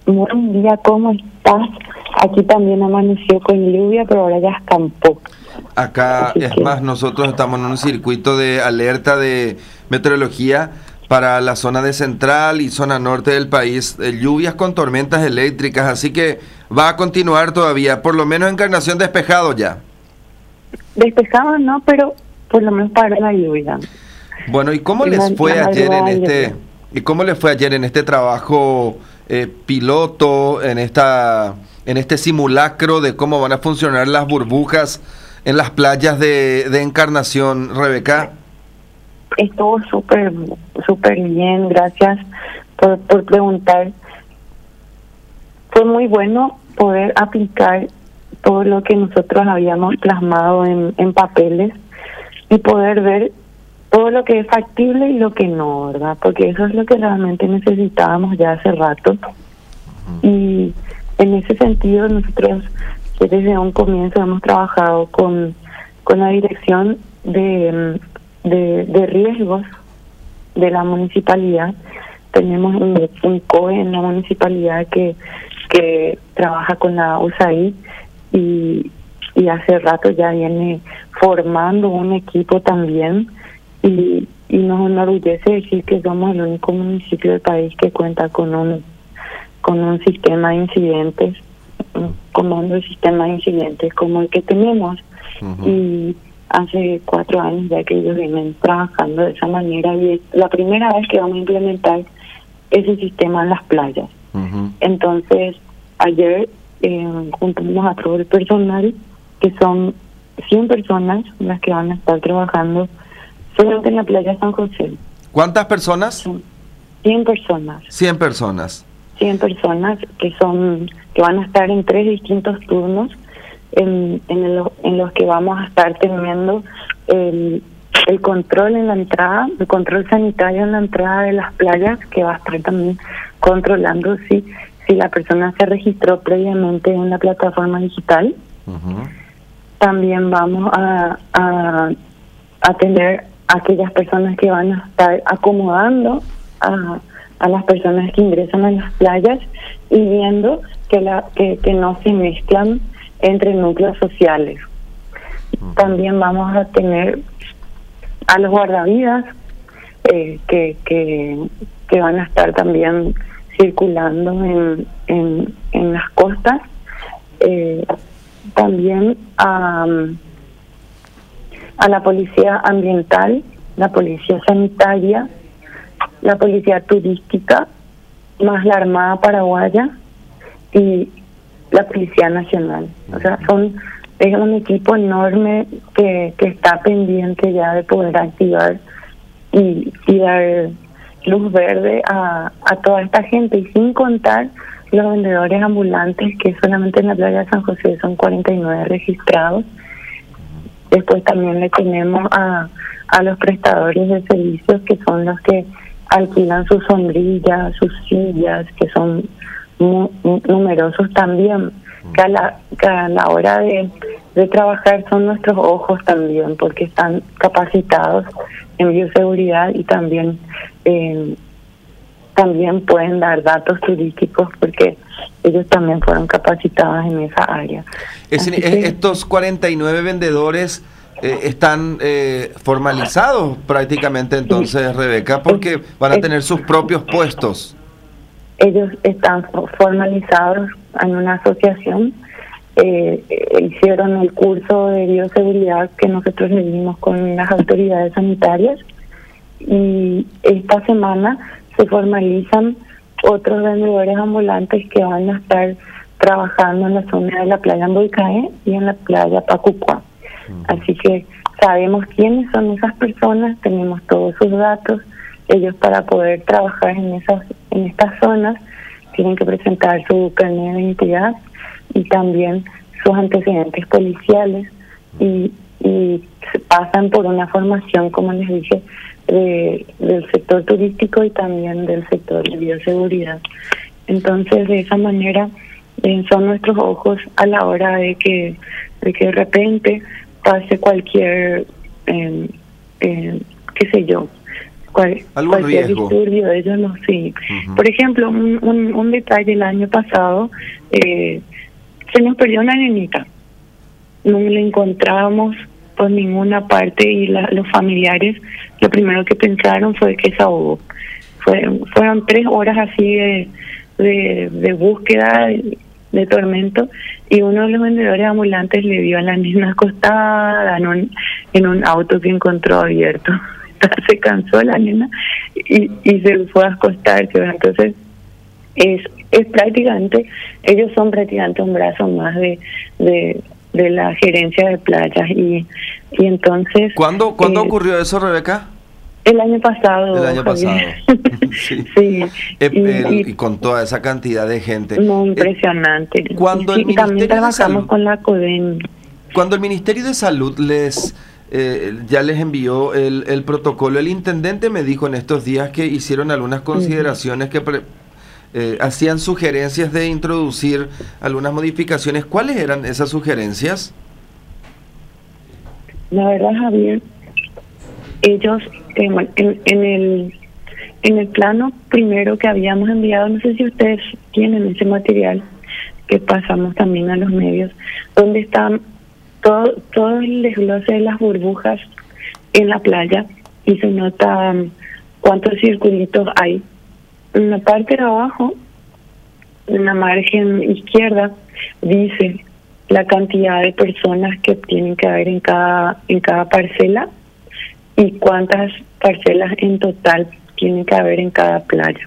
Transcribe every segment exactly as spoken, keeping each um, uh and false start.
Buen día, ¿cómo estás? Aquí también amaneció con lluvia, pero ahora ya escampó. Acá, Así es que más, nosotros estamos en un circuito de alerta de meteorología para la zona de central y zona norte del país, eh, lluvias con tormentas eléctricas, así que va a continuar todavía, por lo menos Encarnación despejado ya. despejado no, pero por lo menos para la lluvia. Bueno, ¿y cómo En la, les la fue ayer en madrugada este, llovió. y cómo les fue ayer en este trabajo eh, piloto, en esta, en este simulacro de cómo van a funcionar las burbujas en las playas de, de Encarnación, Rebeca? Estuvo súper, súper bien, gracias por, por preguntar. Fue muy bueno poder aplicar todo lo que nosotros habíamos plasmado en, en papeles y poder ver todo lo que es factible y lo que no, ¿verdad? Porque eso es lo que realmente necesitábamos ya hace rato. Y en ese sentido nosotros desde un comienzo hemos trabajado con, con la dirección de, de, de riesgos de la municipalidad. Tenemos un, un C O E en la municipalidad que, que trabaja con la U S A I D y, y hace rato ya viene formando un equipo también y, y nos enorgullece decir que somos el único municipio del país que cuenta con un con un sistema de incidentes, un comando de sistema de incidentes como el que tenemos. Uh-huh. Y hace cuatro años ya que ellos vienen trabajando de esa manera y es la primera vez que vamos a implementar ese sistema en las playas. Uh-huh. Entonces, ayer eh, juntamos a todo el personal, que son cien personas las que van a estar trabajando solamente en la playa San José. ¿Cuántas personas? Son cien personas. cien personas. cien personas que son que van a estar en tres distintos turnos en, en, el, en los que vamos a estar teniendo el, el control en la entrada, el control sanitario en la entrada de las playas, que va a estar también controlando si, si la persona se registró previamente en la plataforma digital. Uh-huh. También vamos a, a, a tener aquellas personas que van a estar acomodando a a las personas que ingresan a las playas y viendo que la que, que no se mezclan entre núcleos sociales. Uh-huh. También vamos a tener a los guardavidas eh, que, que que van a estar también circulando en en, en las costas. Eh, también a, a la policía ambiental, la policía sanitaria, la policía turística, más la Armada Paraguaya y la Policía Nacional. O sea, son es un equipo enorme que, que está pendiente ya de poder activar y, y dar luz verde a, a toda esta gente, y sin contar los vendedores ambulantes, que solamente en la playa de San José son cuarenta y nueve registrados. Después también le tenemos a, a los prestadores de servicios, que son los que alquilan sus sombrillas, sus sillas, que son muy, muy numerosos también, que a la, que a la hora de, de trabajar son nuestros ojos también, porque están capacitados en bioseguridad y también eh, también pueden dar datos turísticos porque ellos también fueron capacitados en esa área. Es decir, que, estos cuarenta y nueve vendedores Eh, están eh, formalizados prácticamente entonces, sí, Rebeca, porque van a tener sus propios puestos. Ellos están formalizados en una asociación, eh, eh, hicieron el curso de bioseguridad que nosotros le dimos con las autoridades sanitarias, y esta semana se formalizan otros vendedores ambulantes que van a estar trabajando en la zona de la playa Amboicaé y en la playa Pacucua. Así que sabemos quiénes son esas personas, tenemos todos sus datos. Ellos, para poder trabajar en esas en estas zonas, tienen que presentar su carnet de identidad y también sus antecedentes policiales, y, y pasan por una formación, como les dije, de, del sector turístico y también del sector de bioseguridad. Entonces, de esa manera eh, son nuestros ojos a la hora de que de que de repente pase cualquier, eh, eh, qué sé yo, cual, algún cualquier riesgo. disturbio, ellos lo sí. Uh-huh. Por ejemplo, un, un, un detalle el año pasado, eh, se nos perdió una nenita. No la encontrábamos por ninguna parte y la, los familiares lo primero que pensaron fue que se ahogó. Fueron, fueron tres horas así de, de, de búsqueda, de, de tormento, y uno de los vendedores ambulantes le vio a la niña acostada en un, en un auto que encontró abierto. Se cansó la nena y, y se fue a acostarse. Entonces es es prácticamente, ellos son prácticamente un brazo más de de, de la gerencia de playas. Y, y entonces... ¿Cuándo, ¿cuándo eh, ocurrió eso, Rebeca? El año pasado. El año pasado. Sí. Sí. Eh, y, el, y, y con toda esa cantidad de gente. Muy impresionante. Eh, cuando sí, el y también trabajamos Salud, con la CODEN. Cuando el Ministerio de Salud les eh, ya les envió el, el protocolo, el intendente me dijo en estos días que hicieron algunas consideraciones, uh-huh. que pre, eh, hacían sugerencias de introducir algunas modificaciones. ¿Cuáles eran esas sugerencias? La verdad, Javier, ellos eh, en, en el en el plano primero que habíamos enviado, no sé si ustedes tienen ese material que pasamos también a los medios, donde están todo todo el desglose de las burbujas en la playa y se nota um, cuántos circulitos hay. En la parte de abajo, en la margen izquierda, dice la cantidad de personas que tienen que haber en cada en cada parcela y cuántas parcelas en total tienen que haber en cada playa.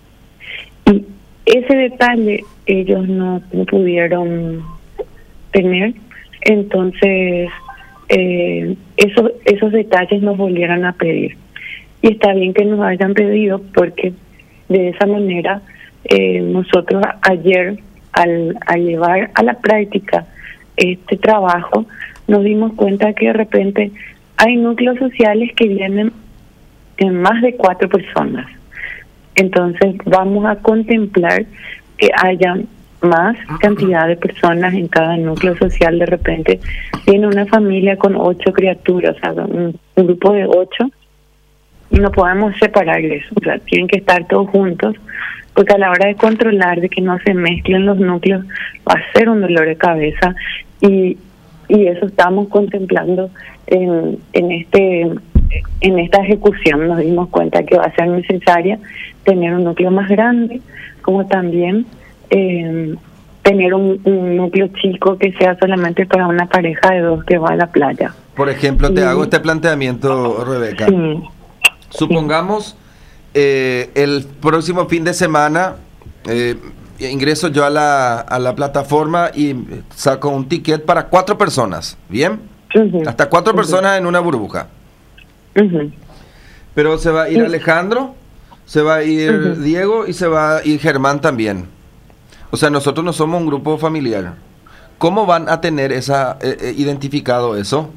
Y ese detalle ellos no, no pudieron tener, entonces eh, esos, esos detalles nos volvieron a pedir. Y está bien que nos hayan pedido porque de esa manera eh, nosotros ayer al, al llevar a la práctica este trabajo nos dimos cuenta que de repente hay núcleos sociales que vienen en más de cuatro personas. Entonces vamos a contemplar que haya más cantidad de personas en cada núcleo social. De repente viene una familia con ocho criaturas, o sea, un, un grupo de ocho, y no podemos separarles, o sea, tienen que estar todos juntos, porque a la hora de controlar, de que no se mezclen los núcleos, va a ser un dolor de cabeza, y y eso estamos contemplando en, en este en esta ejecución. Nos dimos cuenta que va a ser necesaria tener un núcleo más grande, como también eh, tener un, un núcleo chico que sea solamente para una pareja de dos que va a la playa. Por ejemplo, te y, hago este planteamiento, Rebeca. Sí, Supongamos eh, el próximo fin de semana eh, ingreso yo a la, a la plataforma y saco un ticket para cuatro personas, ¿bien? Uh-huh. Hasta cuatro uh-huh. personas en una burbuja. Uh-huh. Pero se va a ir uh-huh. Alejandro, se va a ir uh-huh. Diego y se va a ir Germán también. O sea, nosotros no somos un grupo familiar. ¿Cómo van a tener esa eh, identificado eso?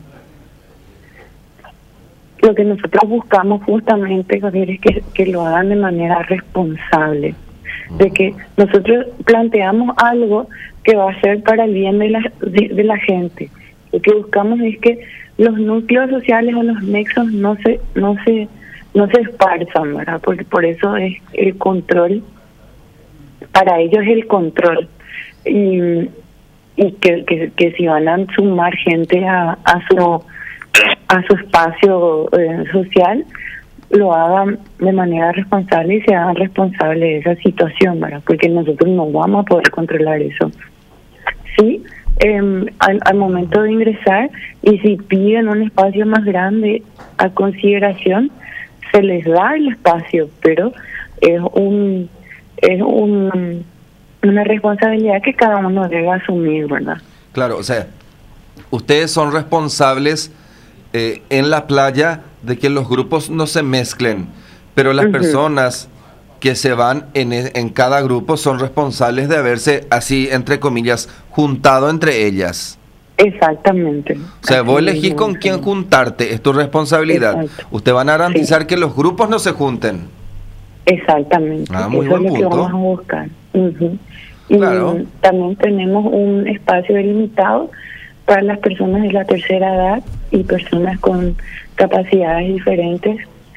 Lo que nosotros buscamos justamente, Javier, es que, que lo hagan de manera responsable. De que nosotros planteamos algo que va a ser para el bien de la, de, de la gente. Lo que buscamos es que los núcleos sociales o los nexos no se no se no se esparzan, ¿verdad? Porque por eso es el control, para ellos es el control, y, y que, que que si van a sumar gente a, a su a su espacio eh, social, lo hagan de manera responsable y se hagan responsables de esa situación, ¿verdad? Porque nosotros no vamos a poder controlar eso. Sí, eh, al, al momento de ingresar, y si piden un espacio más grande a consideración, se les da el espacio, pero es un es un una responsabilidad que cada uno debe asumir, ¿verdad? Claro, o sea, ustedes son responsables eh, en la playa de que los grupos no se mezclen, pero las uh-huh. personas que se van en, en cada grupo son responsables de haberse, así entre comillas, juntado entre ellas. Exactamente. O sea, vos elegís con quién juntarte, es tu responsabilidad. Exacto. Ustedes van a garantizar sí. que los grupos no se junten. Exactamente. Ah, muy Eso buen es lo punto. que vamos a buscar. Uh-huh. Y claro. también tenemos un espacio delimitado para las personas de la tercera edad y personas con capacidades diferentes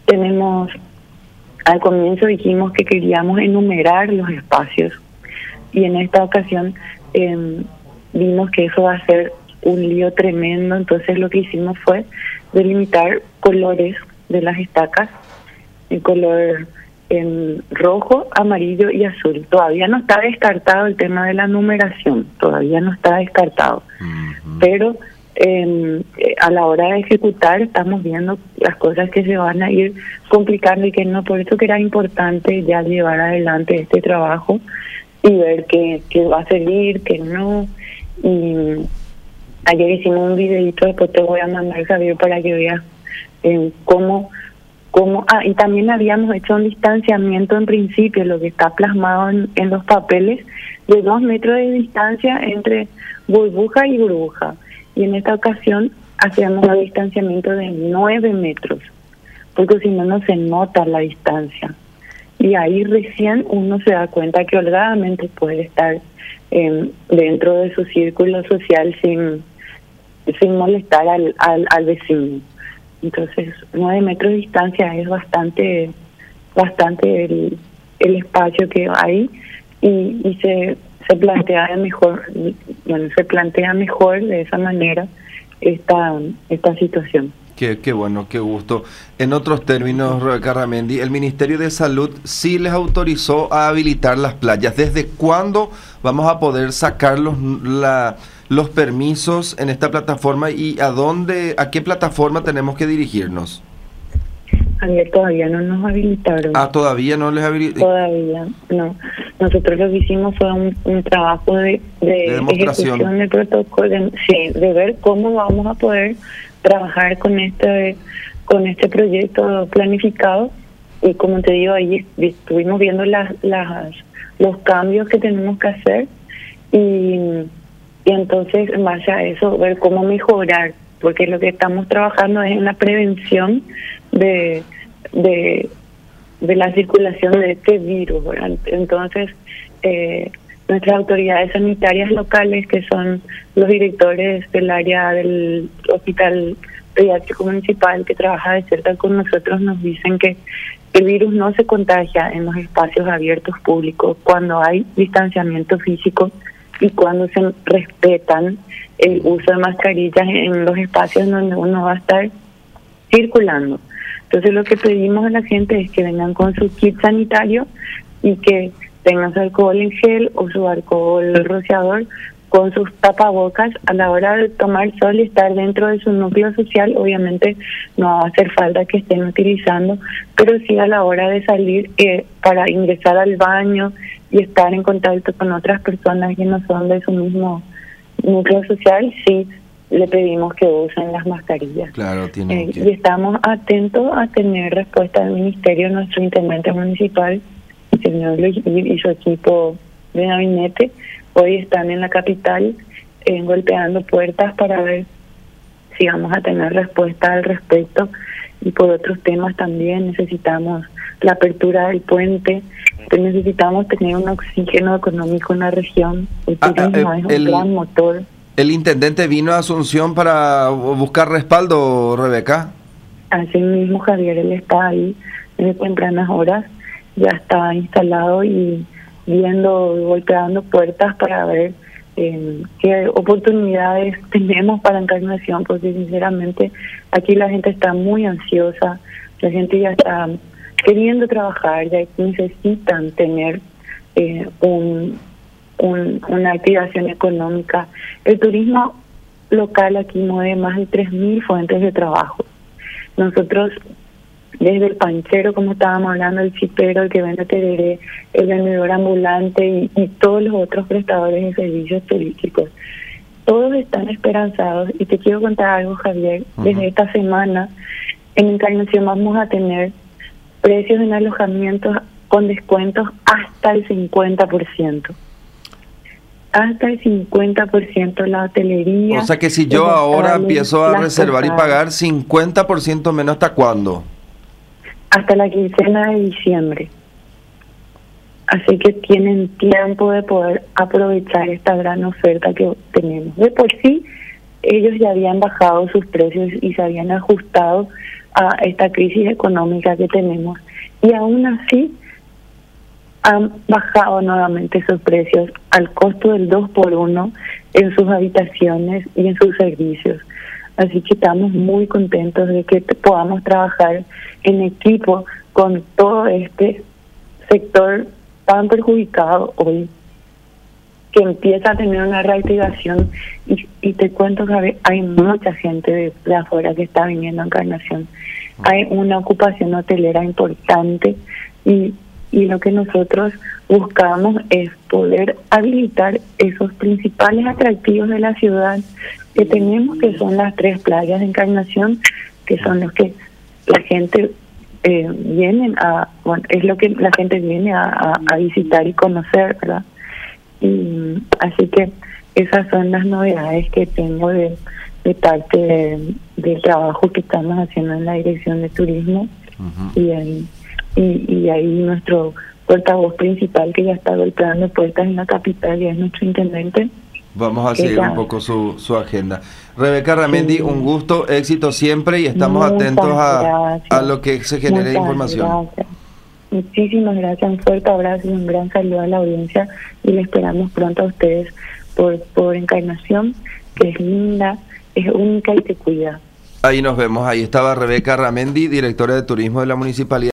tenemos, al comienzo dijimos que queríamos enumerar los espacios y en esta ocasión eh, vimos que eso va a ser un lío tremendo, entonces lo que hicimos fue delimitar colores de las estacas, el color en rojo, amarillo y azul. Todavía no está descartado el tema de la numeración, todavía no está descartado, uh-huh. pero eh, a la hora de ejecutar estamos viendo las cosas que se van a ir complicando y que no, por eso que era importante ya llevar adelante este trabajo y ver qué, qué va a seguir, qué no. Y ayer hicimos un videito, después te voy a mandar, Javier, para que veas eh, cómo Como, ah, y también habíamos hecho un distanciamiento en principio, lo que está plasmado en, en los papeles, de dos metros de distancia entre burbuja y burbuja. Y en esta ocasión hacíamos un distanciamiento de nueve metros, porque si no, no se nota la distancia. Y ahí recién uno se da cuenta que holgadamente puede estar eh, dentro de su círculo social sin, sin molestar al, al, al vecino. Entonces, nueve metros de distancia es bastante bastante el, el espacio que hay y, y se se plantea mejor, bueno, se plantea mejor de esa manera esta esta situación. Qué, qué bueno, qué gusto. En otros términos, Rebeca Ramendi, el Ministerio de Salud sí les autorizó a habilitar las playas. ¿Desde cuándo vamos a poder sacar los, la, los permisos en esta plataforma y a dónde, a qué plataforma tenemos que dirigirnos? Ayer todavía no nos habilitaron. Ah, todavía no les habilitaron. Todavía, no. Nosotros lo que hicimos fue un, un trabajo de, de, de ejecución del protocolo, de, sí, de ver cómo vamos a poder trabajar con este con este proyecto planificado y como te digo, ahí estuvimos viendo las, las los cambios que tenemos que hacer y, y entonces en base a eso ver cómo mejorar, porque lo que estamos trabajando es en la prevención de de, de la circulación de este virus, ¿verdad? Entonces eh, nuestras autoridades sanitarias locales, que son los directores del área del Hospital Pediátrico Municipal que trabaja de cerca con nosotros, nos dicen que el virus no se contagia en los espacios abiertos públicos cuando hay distanciamiento físico y cuando se respetan el uso de mascarillas en los espacios donde uno va a estar circulando. Entonces lo que pedimos a la gente es que vengan con su kit sanitario y que tengan su alcohol en gel o su alcohol rociador con sus tapabocas a la hora de tomar sol y estar dentro de su núcleo social. Obviamente no va a hacer falta que estén utilizando, pero sí a la hora de salir eh, para ingresar al baño y estar en contacto con otras personas que no son de su mismo núcleo social, sí le pedimos que usen las mascarillas. Claro, tiene eh, que... Y estamos atentos a tener respuesta del Ministerio, nuestro intendente municipal, el señor Luis y su equipo de gabinete. Hoy están en la capital eh, golpeando puertas para ver si vamos a tener respuesta al respecto. Y por otros temas también necesitamos la apertura del puente, necesitamos tener un oxígeno económico en la región. El turismo ah, eh, es un el, gran motor. ¿El intendente vino a Asunción para buscar respaldo, Rebeca? Así mismo, Javier, él está ahí desde tempranas horas, ya está instalado y viendo, golpeando puertas para ver eh, qué oportunidades tenemos para encarnación, porque sinceramente aquí la gente está muy ansiosa, la gente ya está queriendo trabajar, ya necesitan tener eh, un, un una activación económica. El turismo local aquí mueve más de tres mil fuentes de trabajo. Nosotros, desde el panchero, como estábamos hablando, el chipero, el que vende tereré, el vendedor ambulante y, y todos los otros prestadores de servicios turísticos, todos están esperanzados. Y te quiero contar algo, Javier. Uh-huh. Desde esta semana en Encarnación vamos a tener precios en alojamientos con descuentos hasta el cincuenta por ciento. Hasta el cincuenta por ciento la hotelería. O sea que si yo ahora empiezo a reservar y pagar cincuenta por ciento menos, ¿hasta cuándo? Hasta la quincena de diciembre. Así que tienen tiempo de poder aprovechar esta gran oferta que tenemos. De por sí, ellos ya habían bajado sus precios y se habían ajustado a esta crisis económica que tenemos. Y aún así han bajado nuevamente sus precios al costo del dos por uno en sus habitaciones y en sus servicios. Así que estamos muy contentos de que podamos trabajar en equipo con todo este sector tan perjudicado hoy, que empieza a tener una reactivación. Y, y te cuento, Javier, hay mucha gente de, de afuera que está viniendo a Encarnación. Hay una ocupación hotelera importante y, y lo que nosotros buscamos es poder habilitar esos principales atractivos de la ciudad que tenemos, que son las tres playas de Encarnación, que son los que la gente eh, viene a, bueno, es lo que la gente viene a, a, a visitar y conocer, ¿verdad? Y así que esas son las novedades que tengo de, de parte de, del trabajo que estamos haciendo en la Dirección de Turismo. Uh-huh. y, ahí, y, y ahí nuestro portavoz principal, que ya está golpeando puertas en la capital, y es nuestro intendente. Vamos a seguir ya un poco su, su agenda. Rebeca Ramendi, sí, un gusto, éxito siempre, y estamos Muchas atentos a, a lo que se genere de información. Gracias. Muchísimas gracias, un fuerte abrazo y un gran saludo a la audiencia, y le esperamos pronto a ustedes por, por Encarnación, que es linda, es única y te cuida. Ahí nos vemos, ahí estaba Rebeca Ramendi, directora de Turismo de la Municipalidad.